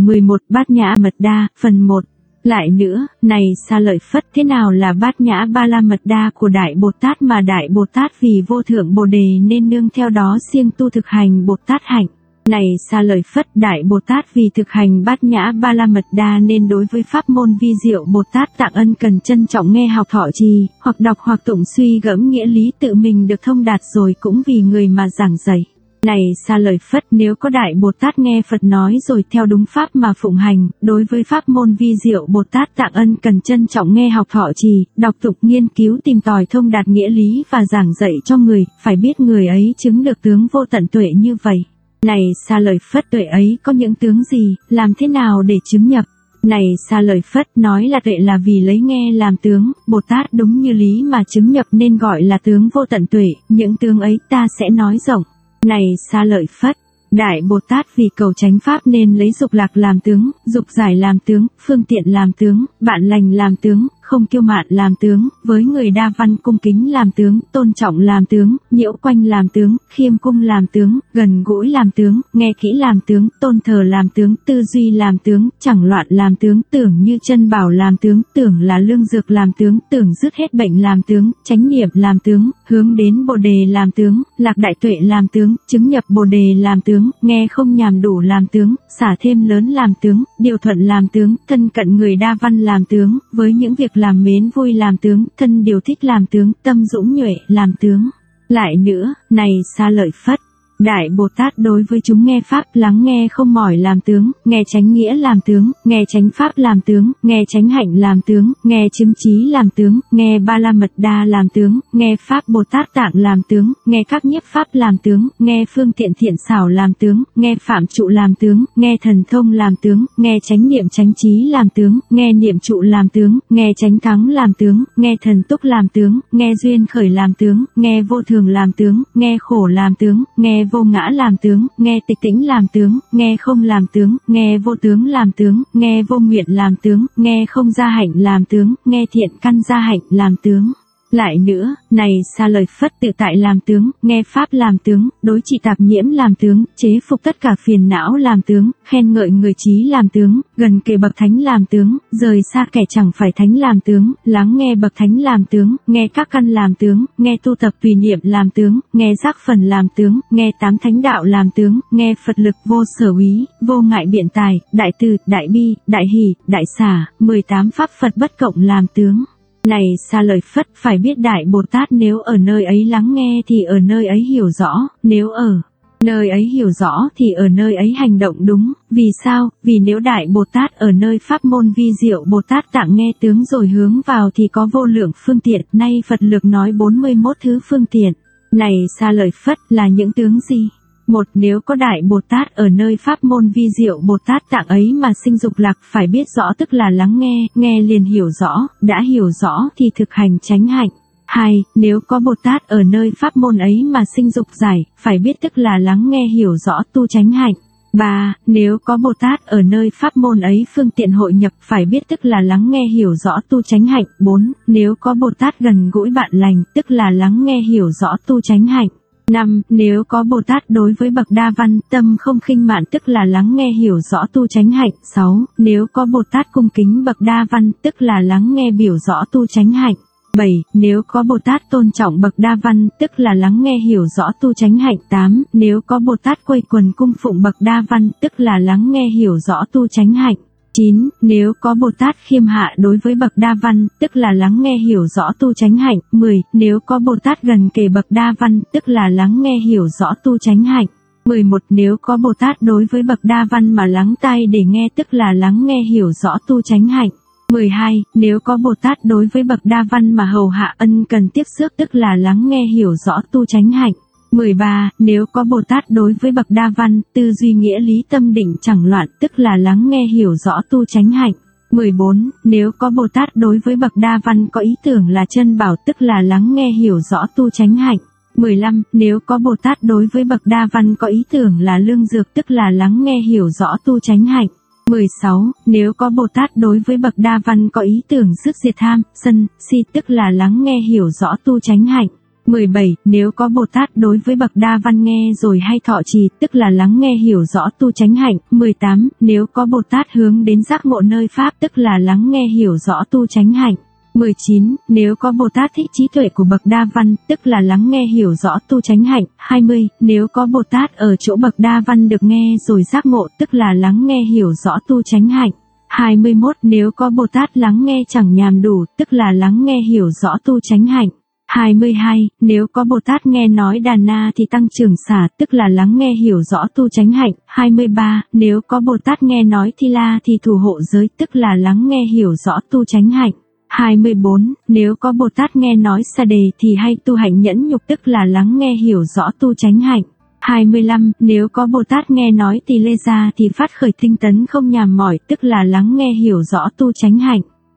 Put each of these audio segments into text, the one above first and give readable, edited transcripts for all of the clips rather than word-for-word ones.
11 Bát Nhã Mật Đa, phần 1. Lại nữa, này Sa Lợi Phất, thế nào là Bát Nhã Ba La Mật Đa của Đại Bồ Tát mà Đại Bồ Tát vì vô thượng Bồ đề nên nương theo đó siêng tu thực hành Bồ Tát hạnh? Này Sa Lợi Phất, Đại Bồ Tát vì thực hành Bát Nhã Ba La Mật Đa nên đối với pháp môn vi diệu Bồ Tát Tạng Ân cần trân trọng nghe học thọ trì, hoặc đọc hoặc tụng suy gẫm nghĩa lý tự mình được thông đạt rồi cũng vì người mà giảng dạy. Này Sa Lợi Phất, nếu có Đại Bồ Tát nghe Phật nói rồi theo đúng pháp mà phụng hành, đối với pháp môn vi diệu Bồ Tát Tạng Ân cần trân trọng nghe học thọ trì, đọc tụng nghiên cứu tìm tòi thông đạt nghĩa lý và giảng dạy cho người, phải biết người ấy chứng được tướng vô tận tuệ như vậy. Này Sa Lợi Phất, tuệ ấy có những tướng gì, làm thế nào để chứng nhập? Này Sa Lợi Phất, nói là tuệ là vì lấy nghe làm tướng, Bồ Tát đúng như lý mà chứng nhập nên gọi là tướng vô tận tuệ, những tướng ấy ta sẽ nói rộng. Này Sa Lợi Phất, Đại Bồ Tát vì cầu chánh pháp nên lấy dục lạc làm tướng, dục giải làm tướng, phương tiện làm tướng, bạn lành làm tướng, không kiêu mạn làm tướng, với người đa văn cung kính làm tướng, tôn trọng làm tướng, nhiễu quanh làm tướng, khiêm cung làm tướng, gần gũi làm tướng, nghe kỹ làm tướng, tôn thờ làm tướng, tư duy làm tướng, chẳng loạn làm tướng, tưởng như chân bảo làm tướng, tưởng là lương dược làm tướng, tưởng dứt hết bệnh làm tướng, chánh niệm làm tướng, hướng đến Bồ đề làm tướng, lạc đại tuệ làm tướng, chứng nhập Bồ đề làm tướng, nghe không nhàm đủ làm tướng, xả thêm lớn làm tướng, điều thuận làm tướng, thân cận người đa văn làm tướng, với những việc làm mến vui làm tướng, thân điều thích làm tướng, tâm dũng nhuệ làm tướng. Lại nữa, này Sa Lợi Phất, Đại Bồ Tát đối với chúng nghe pháp lắng nghe không mỏi làm tướng, nghe chánh nghĩa làm tướng, nghe chánh pháp làm tướng, nghe chánh hạnh làm tướng, nghe chứng trí làm tướng, nghe Ba La Mật Đa làm tướng, nghe pháp Bồ Tát Tạng làm tướng, nghe các nhiếp pháp làm tướng, nghe phương tiện thiện xảo làm tướng, nghe phạm trụ làm tướng, nghe thần thông làm tướng, nghe chánh niệm chánh trí làm tướng, nghe niệm trụ làm tướng, nghe chánh thắng làm tướng, nghe thần túc làm tướng, nghe duyên khởi làm tướng, nghe vô thường làm tướng, nghe khổ làm tướng, nghe vô ngã làm tướng, nghe tịch tĩnh làm tướng, nghe không làm tướng, nghe vô tướng làm tướng, nghe vô nguyện làm tướng, nghe không gia hạnh làm tướng, nghe thiện căn gia hạnh làm tướng. Lại nữa, này Sa Lợi Phất, tự tại làm tướng, nghe pháp làm tướng, đối trị tạp nhiễm làm tướng, chế phục tất cả phiền não làm tướng, khen ngợi người trí làm tướng, gần kề bậc thánh làm tướng, rời xa kẻ chẳng phải thánh làm tướng, lắng nghe bậc thánh làm tướng, nghe các căn làm tướng, nghe tu tập tùy niệm làm tướng, nghe giác phần làm tướng, nghe tám thánh đạo làm tướng, nghe Phật lực vô sở úy, vô ngại biện tài, đại từ, đại bi, đại hỷ, đại xả, 18 pháp Phật bất cộng làm tướng. Này Sa Lợi Phất, phải biết Đại Bồ Tát nếu ở nơi ấy lắng nghe thì ở nơi ấy hiểu rõ, nếu ở nơi ấy hiểu rõ thì ở nơi ấy hành động đúng. Vì sao? Vì nếu Đại Bồ Tát ở nơi pháp môn vi diệu Bồ Tát Tạng nghe tướng rồi hướng vào thì có vô lượng phương tiện, nay Phật lực nói 41 thứ phương tiện. Này Sa Lợi Phất, là những tướng gì? Một, nếu có Đại Bồ Tát ở nơi pháp môn vi diệu Bồ Tát Tạng ấy mà sinh dục lạc, phải biết rõ tức là lắng nghe, nghe liền hiểu rõ, đã hiểu rõ thì thực hành chánh hạnh. 2. Nếu có Bồ Tát ở nơi pháp môn ấy mà sinh dục giải, phải biết tức là lắng nghe hiểu rõ tu chánh hạnh. 3. Nếu có Bồ Tát ở nơi pháp môn ấy phương tiện hội nhập, phải biết tức là lắng nghe hiểu rõ tu chánh hạnh. 4. Nếu có Bồ Tát gần gũi bạn lành, tức là lắng nghe hiểu rõ tu chánh hạnh. 5. Nếu có Bồ Tát đối với bậc đa văn, tâm không khinh mạn, tức là lắng nghe hiểu rõ tu chánh hạnh. 6. Nếu có Bồ Tát cung kính bậc đa văn, tức là lắng nghe biểu rõ tu chánh hạnh. 7. Nếu có Bồ Tát tôn trọng bậc đa văn, tức là lắng nghe hiểu rõ tu chánh hạnh. 8. Nếu có Bồ Tát quây quần cung phụng bậc đa văn, tức là lắng nghe hiểu rõ tu chánh hạnh. 9. Nếu có Bồ Tát khiêm hạ đối với bậc đa văn, tức là lắng nghe hiểu rõ tu chánh hạnh. 10. Nếu có Bồ Tát gần kề bậc đa văn, tức là lắng nghe hiểu rõ tu chánh hạnh. 11. Nếu có Bồ Tát đối với bậc đa văn mà lắng tai để nghe, tức là lắng nghe hiểu rõ tu chánh hạnh. 12. Nếu có Bồ Tát đối với bậc đa văn mà hầu hạ ân cần tiếp xước, tức là lắng nghe hiểu rõ tu chánh hạnh. 13. Nếu có Bồ Tát đối với bậc đa văn, tư duy nghĩa lý tâm định chẳng loạn, tức là lắng nghe hiểu rõ tu chánh hạnh. 14. Nếu có Bồ Tát đối với bậc đa văn có ý tưởng là chân bảo, tức là lắng nghe hiểu rõ tu chánh hạnh. 15. Nếu có Bồ Tát đối với bậc đa văn có ý tưởng là lương dược, tức là lắng nghe hiểu rõ tu chánh hạnh. 16. Nếu có Bồ Tát đối với bậc đa văn có ý tưởng dứt diệt tham, sân, si, tức là lắng nghe hiểu rõ tu chánh hạnh. 17. Nếu có Bồ Tát đối với bậc đa văn nghe rồi hay thọ trì, tức là lắng nghe hiểu rõ tu chánh hạnh. 18. Nếu có Bồ Tát hướng đến giác ngộ nơi Pháp, tức là lắng nghe hiểu rõ tu chánh hạnh. 19. Nếu có Bồ Tát thích trí tuệ của bậc đa văn, tức là lắng nghe hiểu rõ tu chánh hạnh. 20. Nếu có Bồ Tát ở chỗ bậc đa văn được nghe rồi giác ngộ, tức là lắng nghe hiểu rõ tu chánh hạnh. 21. Nếu có Bồ Tát lắng nghe chẳng nhàm đủ, tức là lắng nghe hiểu rõ tu chánh hạnh. 22. Nếu có Bồ Tát nghe nói Đà Na thì tăng trưởng xả, tức là lắng nghe hiểu rõ tu chánh hạnh. 23. Nếu có Bồ Tát nghe nói Thi La thì thủ hộ giới, tức là lắng nghe hiểu rõ tu chánh hạnh. 24. Nếu có Bồ Tát nghe nói Sa Đề thì hay tu hạnh nhẫn nhục, tức là lắng nghe hiểu rõ tu chánh hạnh. 25. Nếu có Bồ Tát nghe nói Tỳ Lê Gia thì phát khởi tinh tấn không nhàm mỏi, tức là lắng nghe hiểu rõ tu chánh hạnh.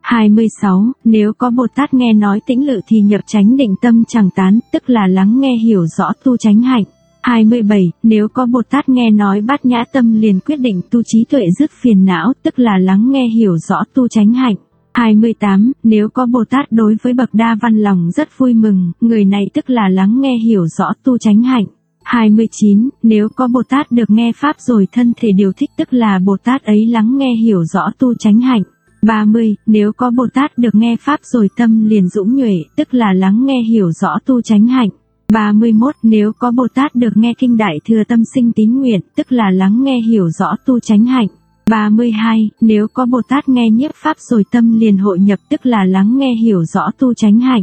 26. Nếu có Bồ Tát nghe nói Tĩnh Lự thì nhập chánh định tâm chẳng tán, tức là lắng nghe hiểu rõ tu chánh hạnh. 27. Nếu có Bồ Tát nghe nói Bát Nhã Tâm liền quyết định tu trí tuệ dứt phiền não, tức là lắng nghe hiểu rõ tu chánh hạnh. 28. Nếu có Bồ Tát đối với bậc đa văn lòng rất vui mừng, người này tức là lắng nghe hiểu rõ tu chánh hạnh. 29. Nếu có Bồ Tát được nghe Pháp rồi thân thể điều thích, tức là Bồ Tát ấy lắng nghe hiểu rõ tu chánh hạnh. 30. Nếu có Bồ Tát được nghe Pháp rồi tâm liền dũng nhuệ, tức là lắng nghe hiểu rõ tu chánh hạnh. 31. Nếu có Bồ Tát được nghe Kinh Đại Thừa tâm sinh tín nguyện, tức là lắng nghe hiểu rõ tu chánh hạnh. 32. Nếu có Bồ Tát nghe nhiếp Pháp rồi tâm liền hội nhập, tức là lắng nghe hiểu rõ tu chánh hạnh.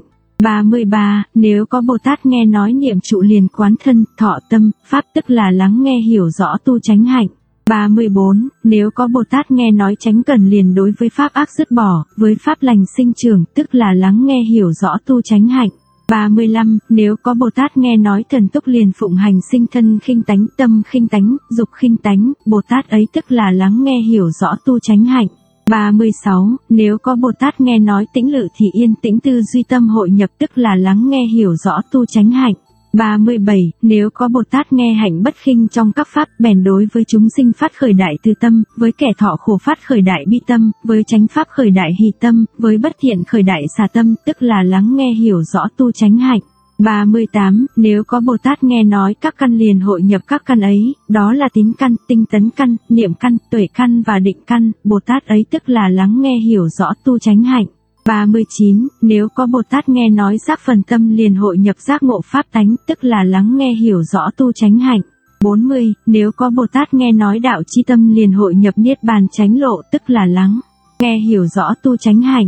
33. Nếu có Bồ Tát nghe nói niệm trụ liền quán thân, thọ tâm, Pháp, tức là lắng nghe hiểu rõ tu chánh hạnh. 34. Nếu có Bồ Tát nghe nói chánh cần liền đối với Pháp ác dứt bỏ, với Pháp lành sinh trưởng, tức là lắng nghe hiểu rõ tu chánh hạnh. 35. Nếu có Bồ Tát nghe nói thần túc liền phụng hành sinh thân khinh tánh, tâm khinh tánh, dục khinh tánh, Bồ Tát ấy tức là lắng nghe hiểu rõ tu chánh hạnh. 36. Nếu có Bồ Tát nghe nói tĩnh lự thì yên tĩnh tư duy tâm hội nhập, tức là lắng nghe hiểu rõ tu chánh hạnh. 37. Nếu có Bồ Tát nghe hạnh bất khinh trong các Pháp, bèn đối với chúng sinh phát khởi đại từ tâm, với kẻ thọ khổ phát khởi đại bi tâm, với chánh Pháp khởi đại hỷ tâm, với bất thiện khởi đại xả tâm, tức là lắng nghe hiểu rõ tu chánh hạnh. 38. Nếu có Bồ Tát nghe nói các căn liền hội nhập các căn ấy, đó là tín căn, tinh tấn căn, niệm căn, tuệ căn và định căn, Bồ Tát ấy tức là lắng nghe hiểu rõ tu chánh hạnh. 39. Nếu có Bồ Tát nghe nói giác phần tâm liền hội nhập giác ngộ Pháp tánh, tức là lắng nghe hiểu rõ tu chánh hạnh. 40. Nếu có Bồ Tát nghe nói đạo chi tâm liền hội nhập niết bàn chánh lộ, tức là lắng nghe hiểu rõ tu chánh hạnh.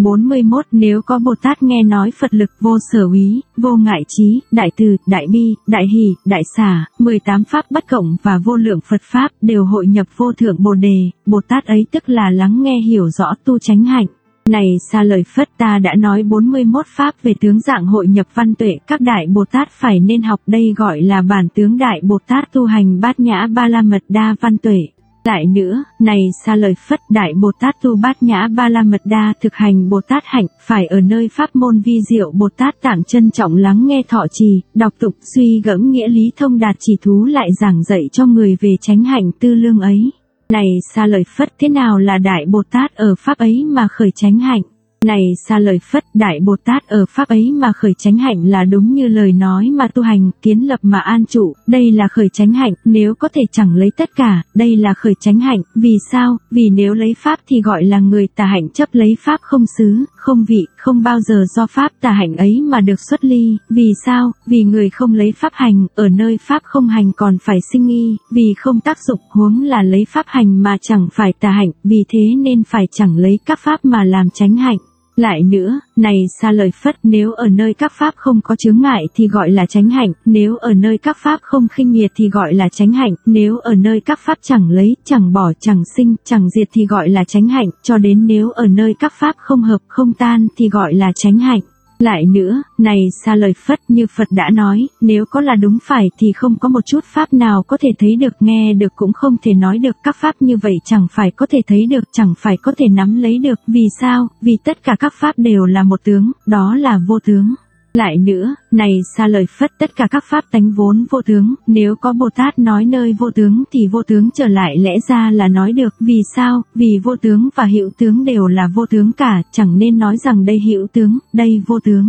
41. Nếu có Bồ Tát nghe nói Phật lực vô sở úy, vô ngại trí, đại từ, đại bi, đại hỷ, đại xả, 18 Pháp bất cộng và vô lượng Phật Pháp đều hội nhập vô thượng Bồ Đề, Bồ Tát ấy tức là lắng nghe hiểu rõ tu chánh hạnh. Này xa lời Phất, ta đã nói 41 Pháp về tướng dạng hội nhập văn tuệ, các đại Bồ Tát phải nên học, đây gọi là bản tướng đại Bồ Tát tu hành Bát Nhã Ba La Mật Đa văn tuệ. Lại nữa, này xa lời Phất, đại Bồ Tát tu Bát Nhã Ba La Mật Đa thực hành Bồ Tát hạnh, phải ở nơi pháp môn vi diệu Bồ Tát tạng trân trọng lắng nghe thọ trì, đọc tụng, suy gẫm nghĩa lý thông đạt chỉ thú lại giảng dạy cho người về chánh hạnh tư lương ấy. Này xa lời Phất, thế nào là đại Bồ Tát ở pháp ấy mà khởi chánh hạnh? Này xa lời Phất, đại Bồ Tát ở pháp ấy mà khởi chánh hạnh là đúng như lời nói mà tu hành, kiến lập mà an trụ, đây là khởi chánh hạnh, nếu có thể chẳng lấy tất cả, đây là khởi chánh hạnh, vì sao? Vì nếu lấy pháp thì gọi là người tà hạnh chấp lấy pháp không xứ, không vị, không bao giờ do pháp tà hạnh ấy mà được xuất ly, vì sao? Vì người không lấy pháp hành, ở nơi pháp không hành còn phải sinh nghi, vì không tác dụng, huống là lấy pháp hành mà chẳng phải tà hạnh, vì thế nên phải chẳng lấy các pháp mà làm chánh hạnh. Lại nữa, này xa lời Phất, nếu ở nơi các pháp không có chướng ngại thì gọi là chánh hạnh, nếu ở nơi các pháp không khinh miệt thì gọi là chánh hạnh, nếu ở nơi các pháp chẳng lấy, chẳng bỏ, chẳng sinh, chẳng diệt thì gọi là chánh hạnh, cho đến nếu ở nơi các pháp không hợp, không tan thì gọi là chánh hạnh. Lại nữa, này xa lời Phất, như Phật đã nói, nếu có là đúng phải thì không có một chút pháp nào có thể thấy được, nghe được cũng không thể nói được, các pháp như vậy chẳng phải có thể thấy được, chẳng phải có thể nắm lấy được, vì sao? Vì tất cả các pháp đều là một tướng, đó là vô tướng. Lại nữa, này xa lời Phất, tất cả các pháp tánh vốn vô tướng, nếu có Bồ Tát nói nơi vô tướng thì vô tướng trở lại lẽ ra là nói được, vì sao? Vì vô tướng và hữu tướng đều là vô tướng cả, chẳng nên nói rằng đây hữu tướng, đây vô tướng.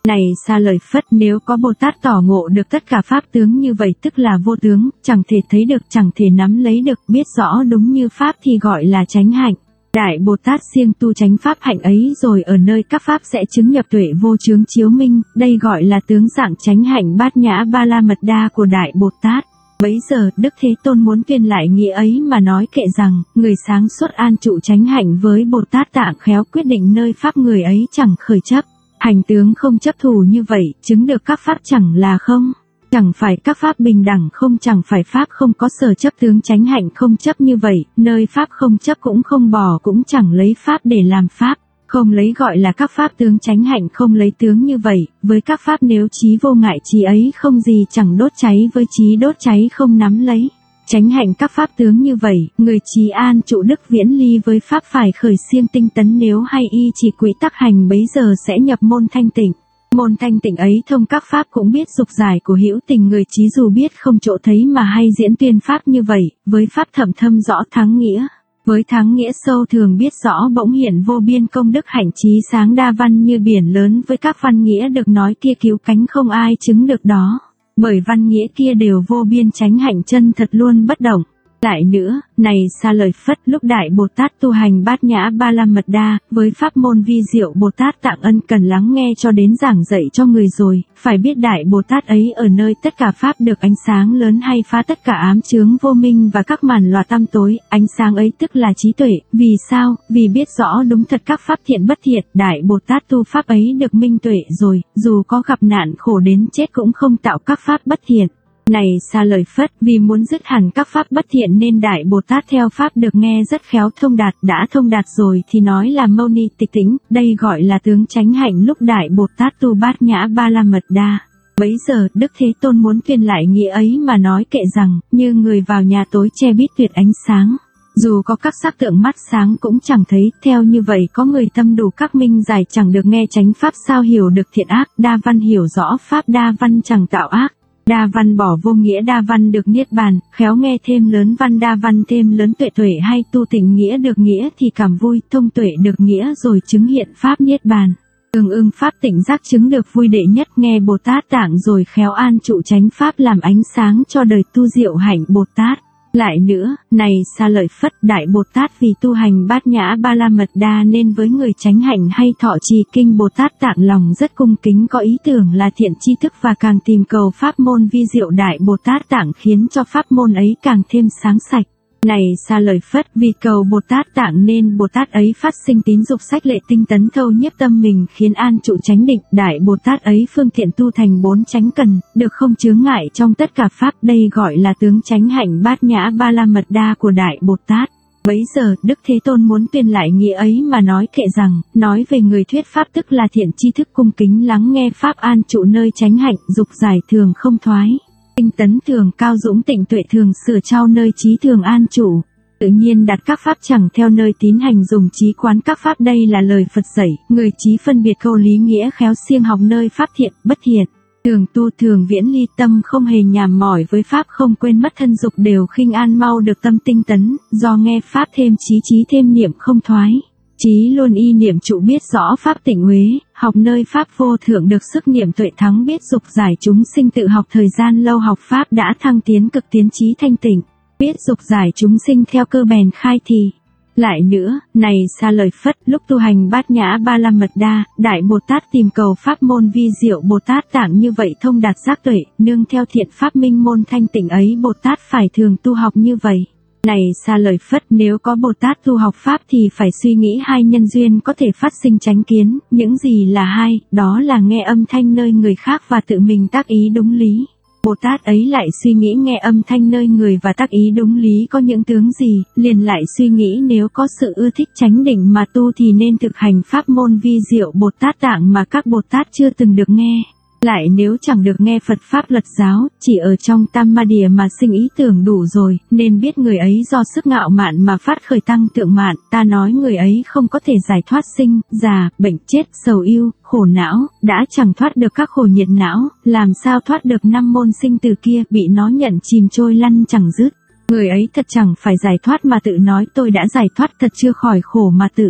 Này xa lời Phất, nếu có Bồ Tát tỏ ngộ được tất cả pháp tướng như vậy tức là vô tướng, chẳng thể thấy được, chẳng thể nắm lấy được, biết rõ đúng như pháp thì gọi là chánh hạnh. Đại Bồ Tát siêng tu chánh pháp hạnh ấy rồi ở nơi các pháp sẽ chứng nhập tuệ vô chướng chiếu minh, đây gọi là tướng dạng chánh hạnh Bát Nhã Ba La Mật Đa của Đại Bồ Tát. Bấy giờ Đức Thế Tôn muốn tuyên lại nghĩa ấy mà nói kệ rằng, người sáng suốt an trụ chánh hạnh với Bồ Tát Tạng khéo quyết định nơi pháp người ấy chẳng khởi chấp. Hành tướng không chấp thủ như vậy, chứng được các pháp chẳng là không. Chẳng phải các pháp bình đẳng không, chẳng phải pháp không có sở chấp, tướng chánh hạnh không chấp như vậy, nơi pháp không chấp cũng không bỏ, cũng chẳng lấy pháp để làm pháp. Không lấy gọi là các pháp tướng chánh hạnh, không lấy tướng như vậy, với các pháp nếu trí vô ngại trí ấy không gì chẳng đốt cháy, với trí đốt cháy không nắm lấy. Chánh hạnh các pháp tướng như vậy, người trí an trụ đức viễn ly với pháp phải khởi siêng tinh tấn, nếu hay y chỉ quỹ tắc hành bấy giờ sẽ nhập môn thanh tịnh. Môn thanh tịnh ấy thông các pháp cũng biết dục giải của hữu tình, người trí dù biết không chỗ thấy mà hay diễn tuyên pháp như vậy, với pháp thẩm thâm rõ thắng nghĩa. Với thắng nghĩa sâu thường biết rõ bỗng hiện vô biên công đức hạnh trí sáng đa văn như biển lớn, với các văn nghĩa được nói kia cứu cánh không ai chứng được đó. Bởi văn nghĩa kia đều vô biên chánh hạnh chân thật luôn bất động. Lại nữa, này xa lời Phất, lúc Đại Bồ Tát tu hành Bát Nhã Ba La Mật Đa, với pháp môn vi diệu Bồ Tát Tạng ân cần lắng nghe cho đến giảng dạy cho người rồi, phải biết Đại Bồ Tát ấy ở nơi tất cả pháp được ánh sáng lớn hay phá tất cả ám chướng vô minh và các màn lòa tăm tối, ánh sáng ấy tức là trí tuệ, vì sao? Vì biết rõ đúng thật các pháp thiện bất thiện, Đại Bồ Tát tu pháp ấy được minh tuệ rồi, dù có gặp nạn khổ đến chết cũng không tạo các pháp bất thiện. Này xa lời Phất, vì muốn dứt hẳn các pháp bất thiện nên Đại Bồ Tát theo pháp được nghe rất khéo thông đạt, đã thông đạt rồi thì nói là mâu ni tịch tĩnh, đây gọi là tướng chánh hạnh lúc Đại Bồ Tát tu Bát Nhã Ba La Mật Đa. Bấy giờ Đức Thế Tôn muốn tuyên lại nghĩa ấy mà nói kệ rằng, như người vào nhà tối che bít tuyệt ánh sáng. Dù có các sắc tượng mắt sáng cũng chẳng thấy, theo như vậy có người tâm đủ các minh giải chẳng được nghe chánh pháp sao hiểu được thiện ác, đa văn hiểu rõ pháp, đa văn chẳng tạo ác. Đa văn bỏ vô nghĩa, đa văn được niết bàn, khéo nghe thêm lớn văn, đa văn thêm lớn tuệ, tuệ hay tu tịnh nghĩa được nghĩa thì cảm vui, thông tuệ được nghĩa rồi chứng hiện pháp niết bàn. Tương ưng pháp tịnh giác chứng được vui đệ nhất, nghe Bồ Tát Tạng rồi khéo an trụ chánh pháp làm ánh sáng cho đời tu diệu hạnh Bồ Tát. Lại nữa, này xa lời Phất, Đại Bồ Tát vì tu hành Bát Nhã Ba La Mật Đa nên với người chánh hạnh hay thọ trì kinh Bồ Tát Tạng lòng rất cung kính, có ý tưởng là thiện tri thức và càng tìm cầu pháp môn vi diệu Đại Bồ Tát Tạng khiến cho pháp môn ấy càng thêm sáng sạch. Này xa lời Phất, vì cầu Bồ Tát Tạng nên Bồ Tát ấy phát sinh tín dục sách lệ tinh tấn thâu nhiếp tâm mình khiến an trụ chánh định. Đại Bồ Tát ấy phương tiện tu thành 4 chánh cần, được không chướng ngại trong tất cả pháp, đây gọi là tướng chánh hạnh Bát Nhã Ba La Mật Đa của Đại Bồ Tát. Bấy giờ Đức Thế Tôn muốn tuyên lại nghĩa ấy mà nói kệ rằng, nói về người thuyết pháp tức là thiện tri thức cung kính lắng nghe pháp an trụ nơi chánh hạnh, dục giải thường không thoái. Tinh tấn thường cao dũng, tịnh tuệ thường sửa trao, nơi trí thường an trụ. Tự nhiên đặt các pháp chẳng theo nơi tín hành dùng trí quán các pháp, đây là lời Phật dạy, người trí phân biệt câu lý nghĩa khéo siêng học nơi pháp thiện, bất thiện. Thường tu thường viễn ly, tâm không hề nhàm mỏi với pháp, không quên mất thân dục, đều khinh an mau được tâm tinh tấn, do nghe pháp thêm trí thêm niệm không thoái. Chí luôn y niệm trụ biết rõ pháp tịnh uế, học nơi pháp vô thượng được sức niệm tuệ thắng, biết dục giải chúng sinh tự học thời gian lâu học pháp đã thăng tiến cực tiến trí thanh tịnh, biết dục giải chúng sinh theo cơ bèn khai thì. Lại nữa, này xa lời Phất, lúc tu hành Bát Nhã Ba La Mật Đa, Đại Bồ Tát tìm cầu pháp môn vi diệu Bồ Tát Tạng như vậy thông đạt giác tuệ, nương theo thiện pháp minh môn thanh tịnh ấy Bồ Tát phải thường tu học như vậy. Này xa lời Phất, nếu có Bồ Tát tu học pháp thì phải suy nghĩ hai nhân duyên có thể phát sinh chánh kiến, những gì là hai, đó là nghe âm thanh nơi người khác và tự mình tác ý đúng lý. Bồ Tát ấy lại suy nghĩ nghe âm thanh nơi người và tác ý đúng lý có những tướng gì, liền lại suy nghĩ nếu có sự ưa thích chánh định mà tu thì nên thực hành pháp môn vi diệu Bồ Tát Tạng mà các Bồ Tát chưa từng được nghe. Lại nếu chẳng được nghe Phật Pháp luật giáo, chỉ ở trong Tam Ma Địa mà sinh ý tưởng đủ rồi, nên biết người ấy do sức ngạo mạn mà phát khởi tăng tượng mạn, ta nói người ấy không có thể giải thoát sinh, già, bệnh chết, sầu ưu, khổ não, đã chẳng thoát được các khổ nhiệt não, làm sao thoát được 5 môn sinh tử kia, bị nó nhận chìm trôi lăn chẳng dứt. Người ấy thật chẳng phải giải thoát mà tự nói tôi đã giải thoát, thật chưa khỏi khổ mà tự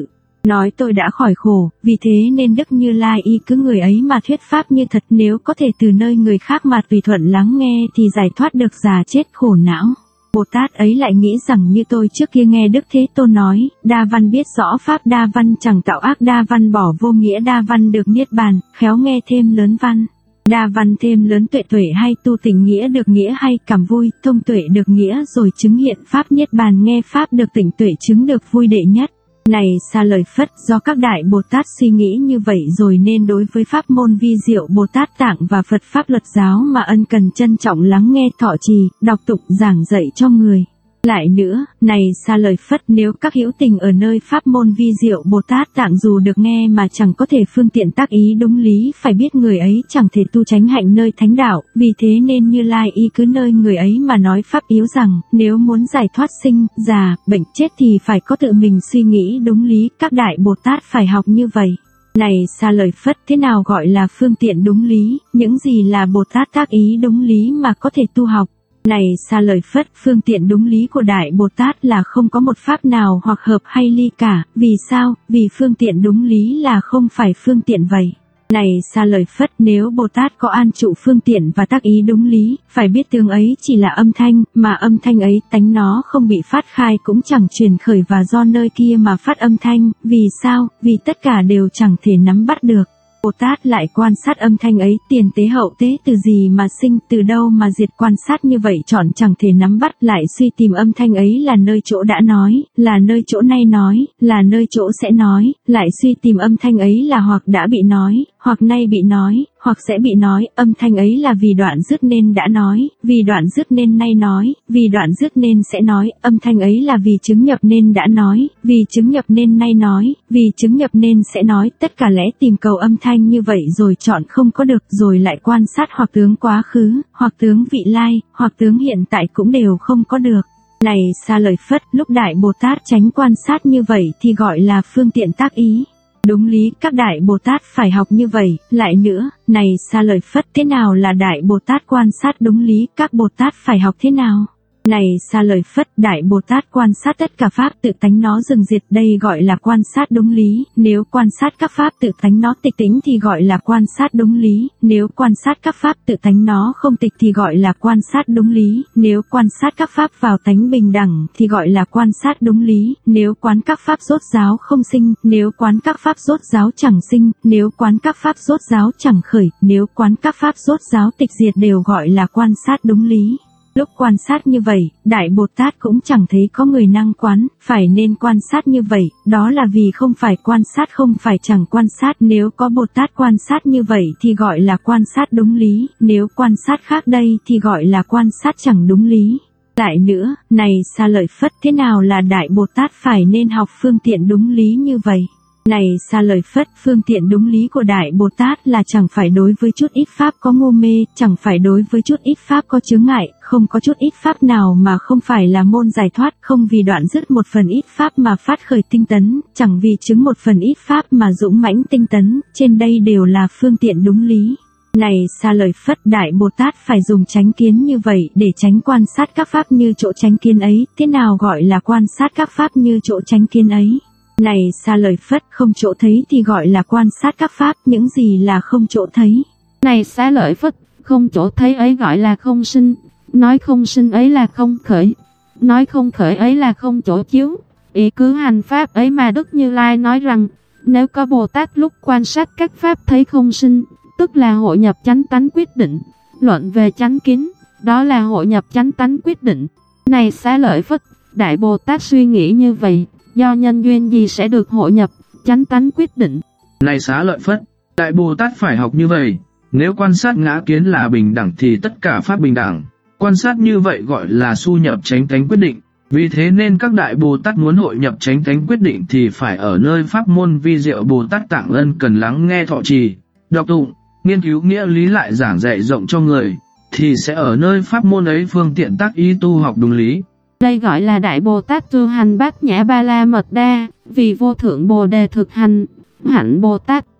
Nói tôi đã khỏi khổ, vì thế nên Đức Như Lai y cứ người ấy mà thuyết pháp như thật, nếu có thể từ nơi người khác mà tùy thuận lắng nghe thì giải thoát được già chết khổ não. Bồ Tát ấy lại nghĩ rằng như tôi trước kia nghe Đức Thế Tôn nói, đa văn biết rõ pháp đa văn chẳng tạo ác, đa văn bỏ vô nghĩa, đa văn được niết bàn, khéo nghe thêm lớn văn. Đa văn thêm lớn tuệ, tuệ hay tu tỉnh, nghĩa được nghĩa hay cảm vui, thông tuệ được nghĩa rồi chứng hiện pháp niết bàn, nghe pháp được tỉnh, tuệ chứng được vui đệ nhất. Này xa lời Phất, do các đại Bồ Tát suy nghĩ như vậy rồi nên đối với pháp môn vi diệu Bồ Tát Tạng và Phật Pháp Luật Giáo mà ân cần trân trọng lắng nghe, thọ trì, đọc tụng, giảng dạy cho người. Lại nữa, này xa lời Phất, nếu các hữu tình ở nơi pháp môn vi diệu Bồ Tát Tạng dù được nghe mà chẳng có thể phương tiện tác ý đúng lý, phải biết người ấy chẳng thể tu chánh hạnh nơi thánh đạo, vì thế nên Như Lai y cứ nơi người ấy mà nói pháp yếu rằng, nếu muốn giải thoát sinh, già, bệnh, chết thì phải có tự mình suy nghĩ đúng lý, các đại Bồ Tát phải học như vậy. Này xa lời Phất, thế nào gọi là phương tiện đúng lý, những gì là Bồ Tát tác ý đúng lý mà có thể tu học? Này xa lời Phất, phương tiện đúng lý của Đại Bồ Tát là không có một pháp nào hoặc hợp hay ly cả, vì sao? Vì phương tiện đúng lý là không phải phương tiện vậy. Này xa lời Phất, nếu Bồ Tát có an trụ phương tiện và tác ý đúng lý, phải biết tướng ấy chỉ là âm thanh, mà âm thanh ấy tánh nó không bị phát khai cũng chẳng truyền khởi và do nơi kia mà phát âm thanh, vì sao? Vì tất cả đều chẳng thể nắm bắt được. Bồ Tát lại quan sát âm thanh ấy tiền tế hậu tế từ gì mà sinh, từ đâu mà diệt, quan sát như vậy chọn chẳng thể nắm bắt, lại suy tìm âm thanh ấy là nơi chỗ đã nói, là nơi chỗ nay nói, là nơi chỗ sẽ nói, lại suy tìm âm thanh ấy là hoặc đã bị nói, hoặc nay bị nói, hoặc sẽ bị nói, âm thanh ấy là vì đoạn dứt nên đã nói, vì đoạn dứt nên nay nói, vì đoạn dứt nên sẽ nói, âm thanh ấy là vì chứng nhập nên đã nói, vì chứng nhập nên nay nói, vì chứng nhập nên sẽ nói, tất cả lẽ tìm cầu âm thanh như vậy rồi chọn không có được, rồi lại quan sát hoặc tướng quá khứ, hoặc tướng vị lai, hoặc tướng hiện tại cũng đều không có được. Này xa lời Phất, lúc Đại Bồ Tát tránh quan sát như vậy thì gọi là phương tiện tác ý. Đúng lý, các đại Bồ Tát phải học như vậy. Lại nữa, này xa lời Phất, thế nào là đại Bồ Tát quan sát đúng lý, các Bồ Tát phải học thế nào? Này xa lời Phất, đại Bồ Tát quan sát tất cả pháp tự tánh nó dừng diệt, đây gọi là quan sát đúng lý. Nếu quan sát các pháp tự tánh nó tịch tĩnh thì gọi là quan sát đúng lý. Nếu quan sát các pháp tự tánh nó không tịch thì gọi là quan sát đúng lý. Nếu quan sát các pháp vào tánh bình đẳng thì gọi là quan sát đúng lý. Nếu quán các pháp rốt ráo không sinh, nếu quán các pháp rốt ráo chẳng sinh, nếu quán các pháp rốt ráo chẳng khởi, nếu quán các pháp rốt ráo tịch diệt đều gọi là quan sát đúng lý. Lúc quan sát như vậy, Đại Bồ Tát cũng chẳng thấy có người năng quán, phải nên quan sát như vậy, đó là vì không phải quan sát không phải chẳng quan sát, nếu có Bồ Tát quan sát như vậy thì gọi là quan sát đúng lý, nếu quan sát khác đây thì gọi là quan sát chẳng đúng lý. Lại nữa, này xa lợi Phất, thế nào là Đại Bồ Tát phải nên học phương tiện đúng lý như vậy? Này xa lời Phất, phương tiện đúng lý của Đại Bồ Tát là chẳng phải đối với chút ít pháp có ngu mê, chẳng phải đối với chút ít pháp có chướng ngại, không có chút ít pháp nào mà không phải là môn giải thoát, không vì đoạn dứt một phần ít pháp mà phát khởi tinh tấn, chẳng vì chứng một phần ít pháp mà dũng mãnh tinh tấn, trên đây đều là phương tiện đúng lý. Này xa lời Phất, Đại Bồ Tát phải dùng chánh kiến như vậy để tránh quan sát các pháp như chỗ chánh kiến ấy, thế nào gọi là quan sát các pháp như chỗ chánh kiến ấy? Này xa lời Phất, không chỗ thấy thì gọi là quan sát các pháp, những gì là không chỗ thấy? Này xá lợi Phất, không chỗ thấy ấy gọi là không sinh, nói không sinh ấy là không khởi, nói không khởi ấy là không chỗ chiếu. Ý cứ hành pháp ấy mà Đức Như Lai nói rằng, nếu có Bồ Tát lúc quan sát các pháp thấy không sinh, tức là hội nhập chánh tánh quyết định. Luận về chánh kiến, đó là hội nhập chánh tánh quyết định. Này xá lợi Phất, Đại Bồ Tát suy nghĩ như vậy, do nhân duyên gì sẽ được hội nhập chánh tánh quyết định? Này xá lợi Phất, Đại Bồ Tát phải học như vậy. Nếu quan sát ngã kiến là bình đẳng thì tất cả pháp bình đẳng. Quan sát như vậy gọi là xu nhập chánh tánh quyết định. Vì thế nên các Đại Bồ Tát muốn hội nhập chánh tánh quyết định thì phải ở nơi pháp môn vi diệu Bồ Tát Tạng ân cần lắng nghe thọ trì, đọc tụng, nghiên cứu nghĩa lý lại giảng dạy rộng cho người, thì sẽ ở nơi pháp môn ấy phương tiện tác ý tu học đúng lý. Đây gọi là Đại Bồ Tát tu hành Bát Nhã Ba La Mật Đa, vì vô thượng Bồ Đề thực hành, hạnh Bồ Tát.